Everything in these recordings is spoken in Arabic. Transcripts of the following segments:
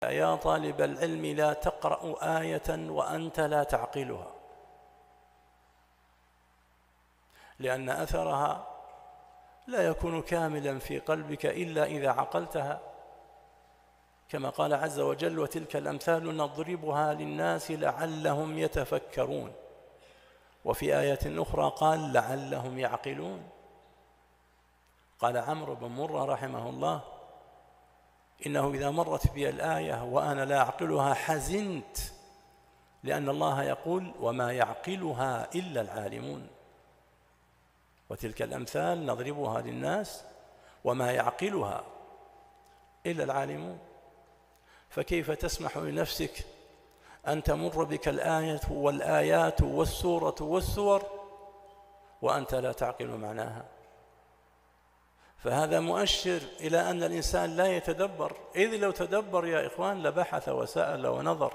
يا طالب العلم لا تقرأ آية وأنت لا تعقلها، لأن أثرها لا يكون كاملا في قلبك إلا إذا عقلتها، كما قال عز وجل: وتلك الأمثال نضربها للناس لعلهم يتفكرون. وفي آية أخرى قال: لعلهم يعقلون. قال عمرو بن مرة رحمه الله: إنه إذا مرت بي الآية وأنا لا أعقلها حزنت، لأن الله يقول: وما يعقلها إلا العالمون. وتلك الأمثال نضربها للناس وما يعقلها إلا العالمون. فكيف تسمح لنفسك أن تمر بك الآية والآيات والسورة والسور وأنت لا تعقل معناها؟ فهذا مؤشر إلى أن الإنسان لا يتدبر، إذ لو تدبر يا إخوان لبحث وسأل ونظر.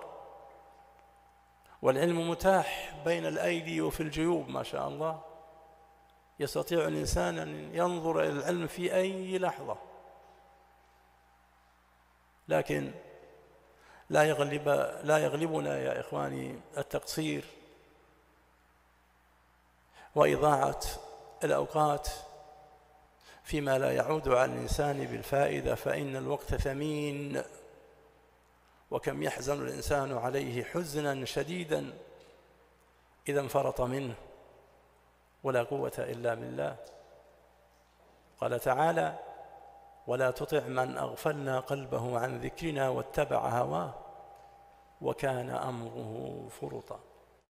والعلم متاح بين الأيدي وفي الجيوب ما شاء الله، يستطيع الإنسان أن ينظر إلى العلم في أي لحظة، لكن لا يغلبنا يا إخواني التقصير وإضاعة الأوقات فيما لا يعود على الإنسان بالفائدة، فإن الوقت ثمين، وكم يحزن الإنسان عليه حزنا شديدا إذا انفرط منه، ولا قوة إلا بالله. قال تعالى: ولا تطع من أغفلنا قلبه عن ذكرنا واتبع هواه وكان أمره فرطا.